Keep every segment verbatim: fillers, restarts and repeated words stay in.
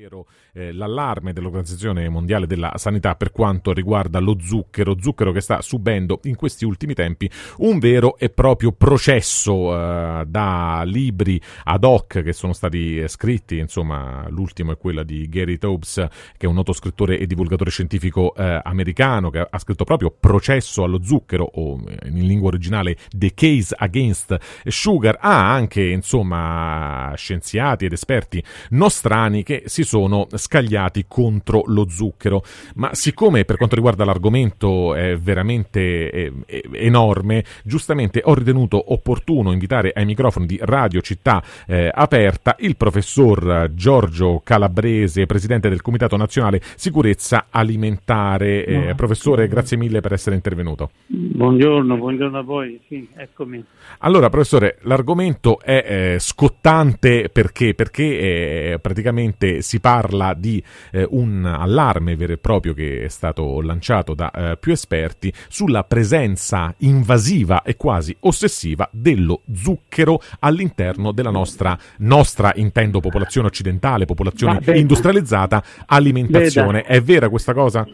vero eh, l'allarme dell'Organizzazione Mondiale della Sanità per quanto riguarda lo zucchero, zucchero che sta subendo in questi ultimi tempi un vero e proprio processo eh, da libri ad hoc che sono stati scritti, insomma l'ultimo è quello di Gary Taubes, che è un noto scrittore e divulgatore scientifico eh, americano, che ha scritto proprio Processo allo zucchero, o in lingua originale The Case Against Sugar. Ha anche insomma scienziati ed esperti nostrani che si sono scagliati contro lo zucchero, ma siccome per quanto riguarda l'argomento è veramente è, è enorme, giustamente ho ritenuto opportuno invitare ai microfoni di Radio Città eh, Aperta il professor Giorgio Calabrese, presidente del Comitato Nazionale Sicurezza Alimentare. Eh, professore, grazie mille per essere intervenuto. Buongiorno, buongiorno a voi, sì, eccomi. Allora, professore, l'argomento è eh, scottante perché? Perché eh, praticamente si parla di eh, un allarme vero e proprio che è stato lanciato da eh, più esperti sulla presenza invasiva e quasi ossessiva dello zucchero all'interno della nostra, nostra intendo popolazione occidentale, popolazione industrializzata, alimentazione. Veda. È vera questa cosa?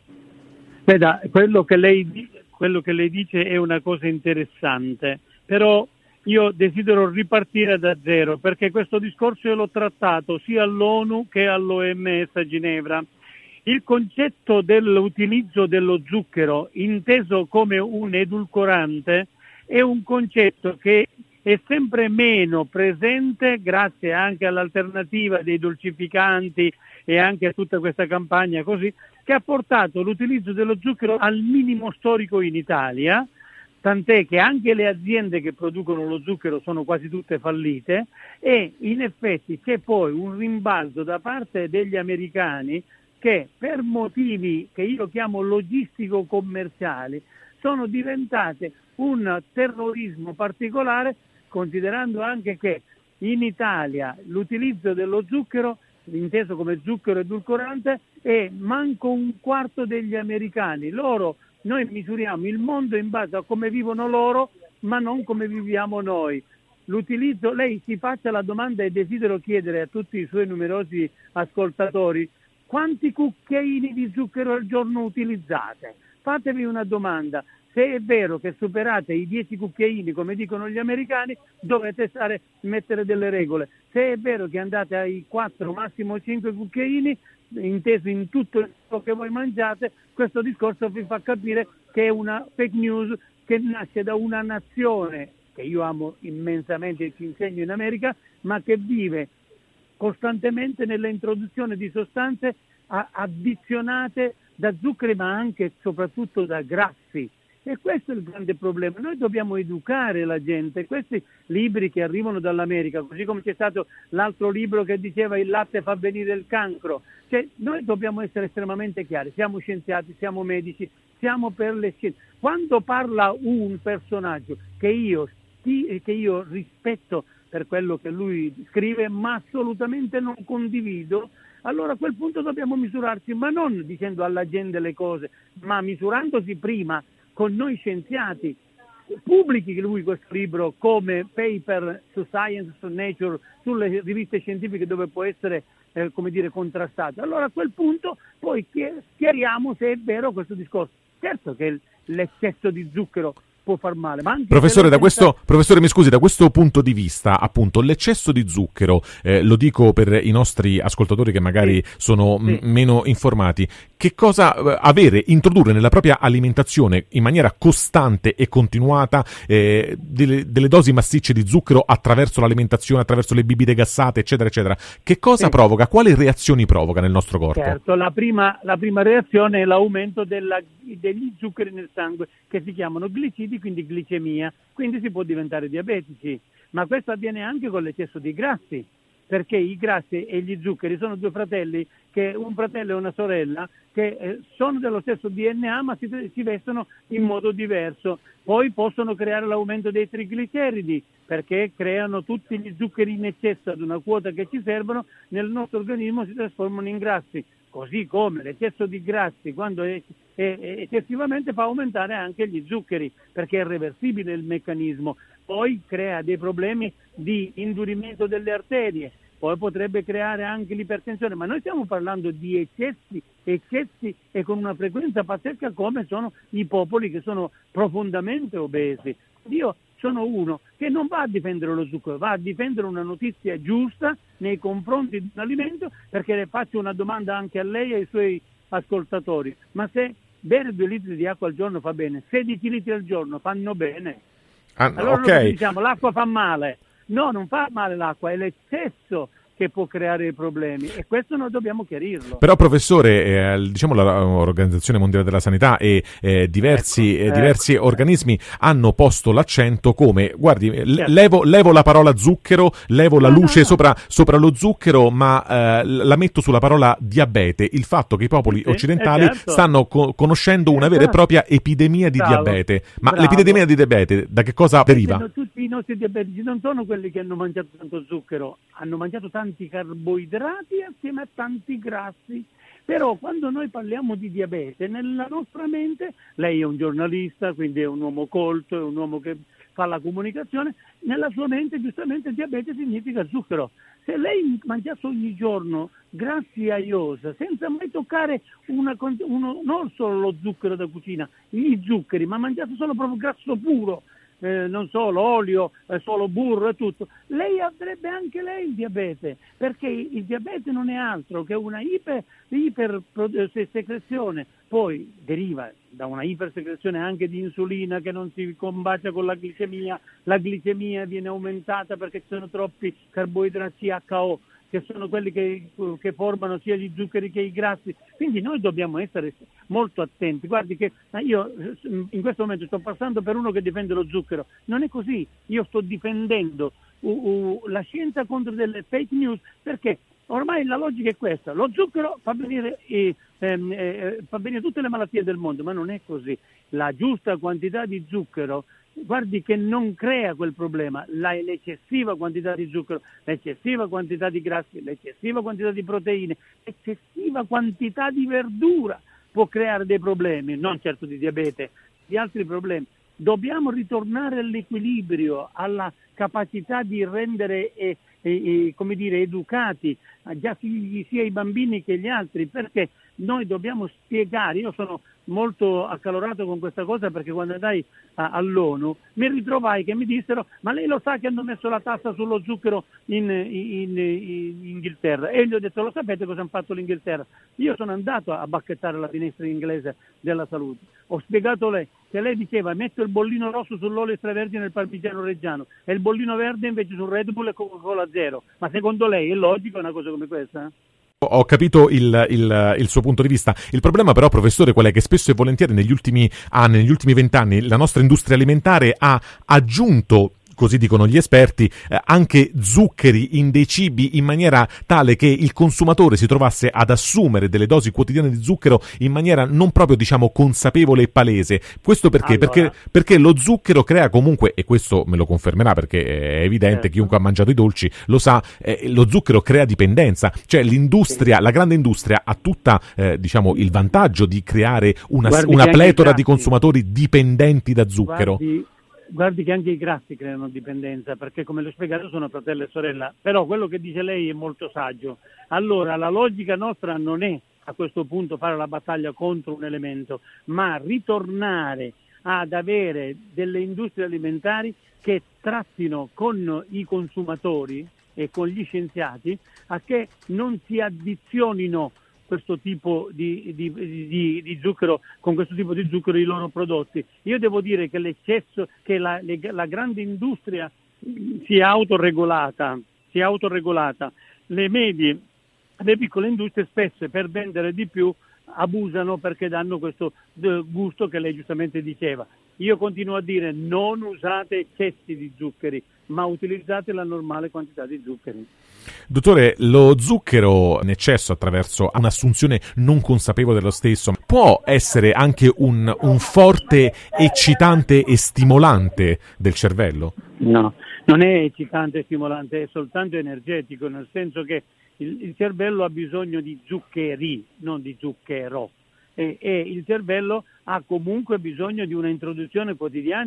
Veda, quello che lei quello che lei dice è una cosa interessante, però io desidero ripartire da zero, perché questo discorso io l'ho trattato sia all'ONU che all'O M S a Ginevra. Il concetto dell'utilizzo dello zucchero inteso come un edulcorante è un concetto che è sempre meno presente grazie anche all'alternativa dei dolcificanti e anche a tutta questa campagna così, che ha portato l'utilizzo dello zucchero al minimo storico in Italia, tant'è che anche le aziende che producono lo zucchero sono quasi tutte fallite, e in effetti c'è poi un rimbalzo da parte degli americani che per motivi che io chiamo logistico-commerciali sono diventate un terrorismo particolare, considerando anche che in Italia l'utilizzo dello zucchero, inteso come zucchero edulcorante, è manco un quarto degli americani. Loro, noi misuriamo il mondo in base a come vivono loro, ma non come viviamo noi. L'utilizzo, lei si faccia la domanda, e desidero chiedere a tutti i suoi numerosi ascoltatori: quanti cucchiaini di zucchero al giorno utilizzate? Fatevi una domanda. Se è vero che superate i dieci cucchiaini, come dicono gli americani, dovete stare, mettere delle regole. Se è vero che andate ai quattro, massimo cinque cucchiaini, inteso in tutto ciò che voi mangiate, questo discorso vi fa capire che è una fake news che nasce da una nazione che io amo immensamente e ci insegno in America, ma che vive costantemente nell'introduzione di sostanze addizionate da zuccheri, ma anche e soprattutto da grassi. E questo è il grande problema. Noi dobbiamo educare la gente. Questi libri che arrivano dall'America, così come c'è stato l'altro libro che diceva il latte fa venire il cancro, cioè noi dobbiamo essere estremamente chiari. Siamo scienziati, siamo medici, siamo per le scienze. Quando parla un personaggio che io, che io rispetto per quello che lui scrive, ma assolutamente non condivido, allora a quel punto dobbiamo misurarci, ma non dicendo alla gente le cose, ma misurandosi prima con noi scienziati. Pubblichi lui questo libro come paper su Science, su Nature, sulle riviste scientifiche dove può essere eh, come dire contrastato. Allora a quel punto poi chiariamo se è vero questo discorso. Certo che l'eccesso di zucchero può far male, ma anche professore, da questo, professore mi scusi, da questo punto di vista, appunto, l'eccesso di zucchero, eh, lo dico per i nostri ascoltatori che magari sì, sono sì. M- meno informati, che cosa eh, avere, introdurre nella propria alimentazione in maniera costante e continuata eh, delle, delle dosi massicce di zucchero attraverso l'alimentazione, attraverso le bibite gassate, eccetera, eccetera, che cosa sì. provoca? Quali reazioni provoca nel nostro corpo? Certo, la prima, la prima reazione è l'aumento della, degli zuccheri nel sangue, che si chiamano glicidi, quindi glicemia, quindi si può diventare diabetici, ma questo avviene anche con l'eccesso di grassi, perché i grassi e gli zuccheri sono due fratelli, che un fratello e una sorella, che eh, sono dello stesso D N A ma si, si vestono in modo diverso. Poi possono creare l'aumento dei trigliceridi, perché creano tutti gli zuccheri in eccesso ad una quota che ci servono, nel nostro organismo si trasformano in grassi. Così come l'eccesso di grassi, quando è, è, è eccessivamente, fa aumentare anche gli zuccheri, perché è reversibile il meccanismo. Poi crea dei problemi di indurimento delle arterie, poi potrebbe creare anche l'ipertensione, ma noi stiamo parlando di eccessi, eccessi e con una frequenza pazzesca come sono i popoli che sono profondamente obesi. Io sono uno che non va a difendere lo zucchero, va a difendere una notizia giusta nei confronti di un alimento, perché le faccio una domanda anche a lei e ai suoi ascoltatori: ma se bere due litri di acqua al giorno fa bene, sedici litri al giorno fanno bene? Ah, allora okay. Noi diciamo l'acqua fa male. No, non fa male l'acqua, è l'eccesso che può creare i problemi, e questo noi dobbiamo chiarirlo. Però professore, eh, diciamo l'Organizzazione Mondiale della Sanità e eh, diversi, ecco, eh, diversi ecco. organismi hanno posto l'accento come, guardi, certo. levo, levo la parola zucchero, levo la no, luce no, no. Sopra, sopra lo zucchero, ma eh, la metto sulla parola diabete, il fatto che i popoli sì, occidentali certo. stanno co- conoscendo una vera e propria epidemia di Bravo. diabete. Ma Bravo. l'epidemia di diabete da che cosa deriva? No, tutti i nostri diabetici non sono quelli che hanno mangiato tanto zucchero, hanno mangiato tanti carboidrati assieme a tanti grassi. Però quando noi parliamo di diabete, nella nostra mente, lei è un giornalista, quindi è un uomo colto, è un uomo che fa la comunicazione, nella sua mente giustamente diabete significa zucchero. Se lei mangiasse ogni giorno grassi a iosa, senza mai toccare una, uno, non solo lo zucchero da cucina, gli zuccheri, ma mangiasse solo proprio grasso puro, Eh, non solo olio, eh, solo burro e tutto, lei avrebbe anche lei il diabete, perché il diabete non è altro che una iper, iper secrezione, poi deriva da una ipersecrezione anche di insulina che non si combacia con la glicemia, la glicemia viene aumentata perché ci sono troppi carboidrati H O, che sono quelli che, che formano sia gli zuccheri che i grassi, quindi noi dobbiamo essere molto attenti. Guardi che io in questo momento sto passando per uno che difende lo zucchero, non è così, io sto difendendo uh, uh, la scienza contro delle fake news, perché ormai la logica è questa: lo zucchero fa venire, eh, ehm, eh, fa venire tutte le malattie del mondo, ma non è così. La giusta quantità di zucchero, guardi che non crea quel problema, la, l'eccessiva quantità di zucchero, l'eccessiva quantità di grassi, l'eccessiva quantità di proteine, l'eccessiva quantità di verdura può creare dei problemi, non certo di diabete, di altri problemi. Dobbiamo ritornare all'equilibrio, alla capacità di rendere eh, eh, come dire, educati già sia i bambini che gli altri, perché noi dobbiamo spiegare. Io sono molto accalorato con questa cosa, perché quando andai a, all'ONU mi ritrovai che mi dissero: ma lei lo sa che hanno messo la tassa sullo zucchero in, in, in, in Inghilterra? E gli ho detto: lo sapete cosa hanno fatto l'Inghilterra? Io sono andato a bacchettare la finestra inglese della salute, ho spiegato lei che lei diceva: metto il bollino rosso sull'olio extravergine nel parmigiano reggiano e il bollino verde invece sul Red Bull e Coca-Cola zero. Ma secondo lei è logico una cosa come questa? Ho capito il, il, il suo punto di vista. Il problema però, professore, qual è? Che spesso e volentieri negli ultimi anni, negli ultimi vent'anni, la nostra industria alimentare ha aggiunto, così dicono gli esperti, eh, anche zuccheri in dei cibi in maniera tale che il consumatore si trovasse ad assumere delle dosi quotidiane di zucchero in maniera non proprio, diciamo, consapevole e palese. Questo perché? Allora. Perché, perché lo zucchero crea comunque, e questo me lo confermerà perché è evidente, certo. chiunque ha mangiato i dolci lo sa, eh, lo zucchero crea dipendenza, cioè l'industria, sì. la grande industria ha tutta, eh, diciamo, il vantaggio di creare una, una pletora di consumatori dipendenti da zucchero. Guardi. Guardi che anche i grassi creano dipendenza, perché come l'ho spiegato sono fratello e sorella, però quello che dice lei è molto saggio. Allora la logica nostra non è a questo punto fare la battaglia contro un elemento, ma ritornare ad avere delle industrie alimentari che trattino con i consumatori e con gli scienziati a che non si addizionino questo tipo di, di, di, di zucchero, con questo tipo di zucchero i loro prodotti. Io devo dire che l'eccesso, che la, le, la grande industria si è autoregolata, si è autoregolata. Le medie, le piccole industrie spesso per vendere di più abusano, perché danno questo gusto che lei giustamente diceva. Io continuo a dire: non usate eccessi di zuccheri, ma utilizzate la normale quantità di zuccheri. Dottore, lo zucchero in eccesso, attraverso un'assunzione non consapevole dello stesso, può essere anche un, un forte eccitante e stimolante del cervello? No, non è eccitante e stimolante, è soltanto energetico, nel senso che il, il cervello ha bisogno di zuccheri, non di zucchero. E, e il cervello ha comunque bisogno di una introduzione quotidiana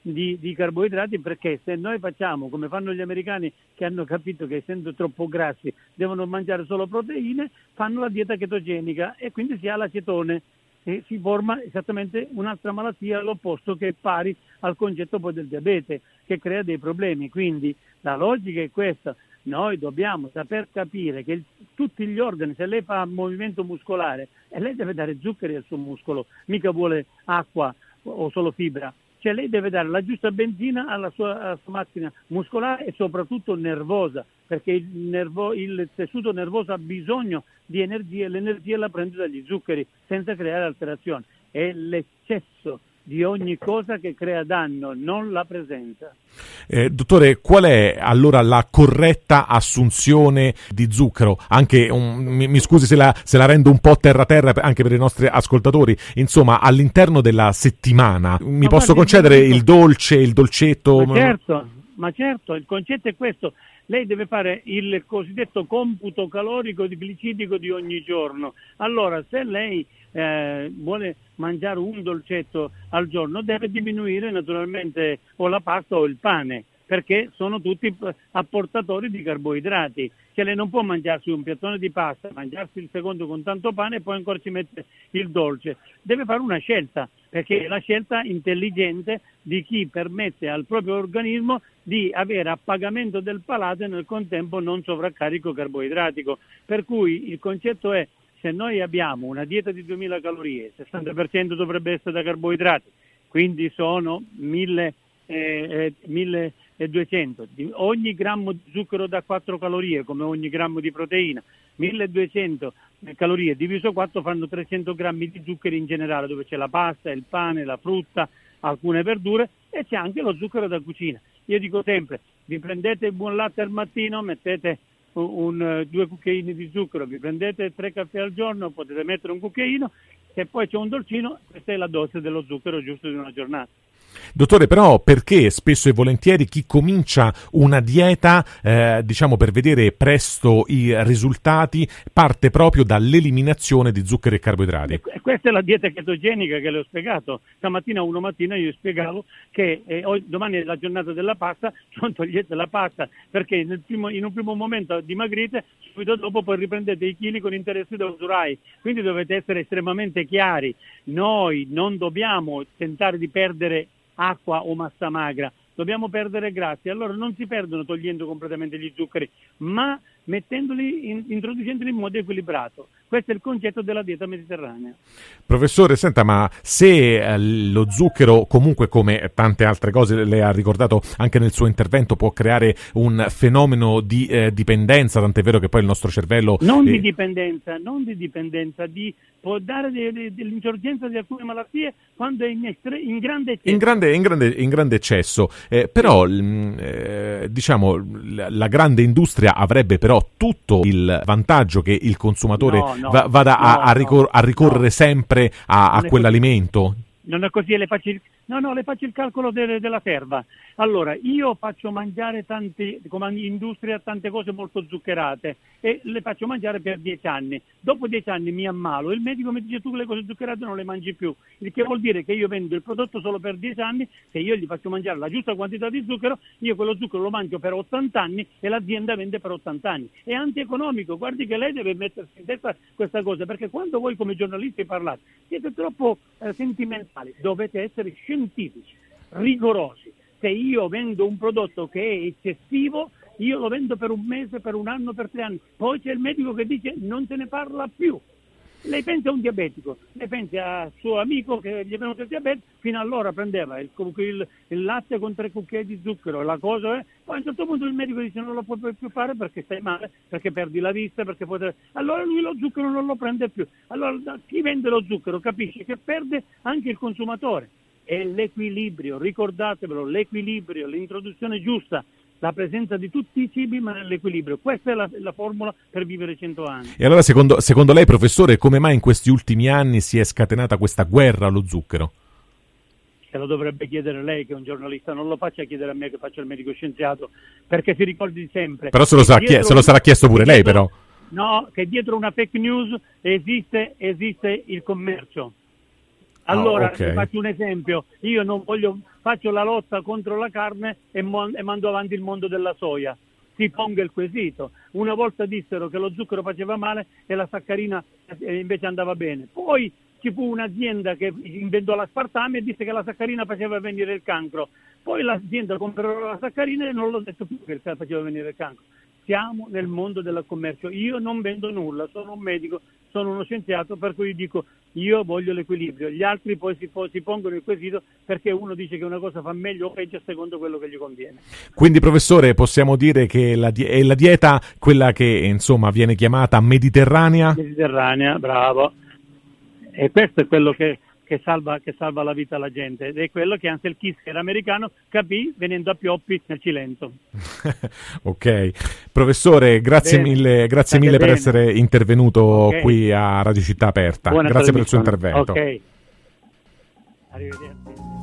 di, di carboidrati, perché se noi facciamo come fanno gli americani, che hanno capito che essendo troppo grassi devono mangiare solo proteine, fanno la dieta chetogenica e quindi si ha l'acetone e si forma esattamente un'altra malattia all'opposto, che è pari al concetto poi del diabete, che crea dei problemi. Quindi la logica è questa: noi dobbiamo saper capire che il, tutti gli organi, se lei fa movimento muscolare, e lei deve dare zuccheri al suo muscolo, mica vuole acqua o solo fibra, cioè lei deve dare la giusta benzina alla sua, alla sua macchina muscolare e soprattutto nervosa, perché il, nervo, il tessuto nervoso ha bisogno di energia e l'energia la prende dagli zuccheri senza creare alterazioni. È l'eccesso di ogni cosa che crea danno, non la presenza. Eh, dottore, qual è allora la corretta assunzione di zucchero? Anche un, mi, mi scusi se la, se la rendo un po' terra terra anche per i nostri ascoltatori, insomma, all'interno della settimana mi ma posso guardi, concedere il dolce, il dolcetto? Ma certo, ma certo, il concetto è questo: lei deve fare il cosiddetto computo calorico di gliциdico di ogni giorno. Allora, se lei eh, vuole mangiare un dolcetto al giorno, deve diminuire naturalmente o la pasta o il pane, perché sono tutti apportatori di carboidrati. Cioè lei non può mangiarsi un piattone di pasta, mangiarsi il secondo con tanto pane e poi ancora ci mette il dolce. Deve fare una scelta, perché è la scelta intelligente di chi permette al proprio organismo di avere appagamento del palato e nel contempo non sovraccarico carboidratico. Per cui il concetto è: se noi abbiamo una dieta di duemila calorie, il sessanta per cento dovrebbe essere da carboidrati, quindi sono mille, eh, milleduecento. Ogni grammo di zucchero dà quattro calorie, come ogni grammo di proteina. milleduecento calorie diviso quattro fanno trecento grammi di zuccheri in generale, dove c'è la pasta, il pane, la frutta, alcune verdure, e c'è anche lo zucchero da cucina. Io dico sempre: vi prendete il buon latte al mattino, mettete Un, un, due cucchiaini di zucchero, vi prendete tre caffè al giorno, potete mettere un cucchiaino e poi c'è un dolcino. Questa è la dose dello zucchero giusto di una giornata. Dottore, però perché spesso e volentieri chi comincia una dieta, eh, diciamo per vedere presto i risultati, parte proprio dall'eliminazione di zuccheri e carboidrati? E questa è la dieta chetogenica che le ho spiegato. Stamattina, uno mattina, io spiegavo che eh, oggi, domani è la giornata della pasta, non togliete la pasta, perché nel primo, in un primo momento dimagrite, subito dopo poi riprendete i chili con interessi da usurai. Quindi dovete essere estremamente chiari: noi non dobbiamo tentare di perdere acqua o massa magra, dobbiamo perdere grassi. Allora non si perdono togliendo completamente gli zuccheri, ma mettendoli in, introducendoli in modo equilibrato. Questo è il concetto della dieta mediterranea. Professore, senta, ma se eh, lo zucchero, comunque come tante altre cose, lei ha ricordato anche nel suo intervento, può creare un fenomeno di eh, dipendenza, tant'è vero che poi il nostro cervello... Non eh... di dipendenza, non di dipendenza, di, può dare de, de, dell'insorgenza di alcune malattie quando è in, estre, in grande eccesso. In grande, in grande, in grande eccesso, eh, però eh, diciamo la, la grande industria avrebbe però tutto il vantaggio che il consumatore no, no, va, vada no, a, a, ricor- a ricorrere no. sempre a, a quell'alimento. Non è così, le faccio il, no, no, le faccio il calcolo de, della serva. Allora, io faccio mangiare tanti, come industria, tante cose molto zuccherate e le faccio mangiare per dieci anni. Dopo dieci anni mi ammalo e il medico mi dice: tu le cose zuccherate non le mangi più. Il che vuol dire che io vendo il prodotto solo per dieci anni. Se io gli faccio mangiare la giusta quantità di zucchero, io quello zucchero lo mangio per ottanta anni e l'azienda vende per ottanta anni. È antieconomico. Guardi che lei deve mettersi in testa questa cosa, perché quando voi come giornalisti parlate siete troppo eh, sentimentali. Dovete essere scientifici, rigorosi. Se io vendo un prodotto che è eccessivo, io lo vendo per un mese, per un anno, per tre anni. Poi c'è il medico che dice: non se ne parla più. Lei pensa a un diabetico, lei pensa al suo amico che gli è venuto il diabete, fino allora prendeva il, il, il latte con tre cucchiai di zucchero e la cosa è, poi a un certo punto il medico dice: non lo puoi più fare perché stai male, perché perdi la vista, perché potrei... allora lui lo zucchero non lo prende più. Allora chi vende lo zucchero capisce che perde anche il consumatore. È l'equilibrio, ricordatevelo, l'equilibrio, l'introduzione giusta, la presenza di tutti i cibi ma nell'equilibrio. Questa è la, la formula per vivere cento anni. E allora secondo, secondo lei, professore, come mai in questi ultimi anni si è scatenata questa guerra allo zucchero? Se lo dovrebbe chiedere lei, che è un giornalista, non lo faccia chiedere a me che faccio il medico scienziato, perché si ricordi sempre. Però se lo, sarà, dietro, se lo sarà chiesto pure dietro, lei però. No, che dietro una fake news esiste, esiste il commercio. Allora, oh, okay. Vi faccio un esempio. Io non voglio faccio la lotta contro la carne e, mo- e mando avanti il mondo della soia. Si ponga il quesito. Una volta dissero che lo zucchero faceva male e la saccarina invece andava bene. Poi ci fu un'azienda che inventò l'aspartame e disse che la saccarina faceva venire il cancro. Poi l'azienda comprò la saccarina e non l'ho detto più che faceva venire il cancro. Siamo nel mondo del commercio. Io non vendo nulla, sono un medico, sono uno scienziato, per cui dico io voglio l'equilibrio. Gli altri poi si, si pongono il quesito perché uno dice che una cosa fa meglio o peggio secondo quello che gli conviene. Quindi, professore, possiamo dire che la di- è la dieta quella che insomma viene chiamata mediterranea? Mediterranea, bravo. E questo è quello che, che, salva, che salva la vita alla gente, ed è quello che Ansel Kiss, americano, capì venendo a pioppi nel Cilento. Ok, professore, grazie bene. mille, grazie mille per essere intervenuto okay. qui a Radio Città Aperta. Buona grazie per il suo intervento. Ok, arrivederci.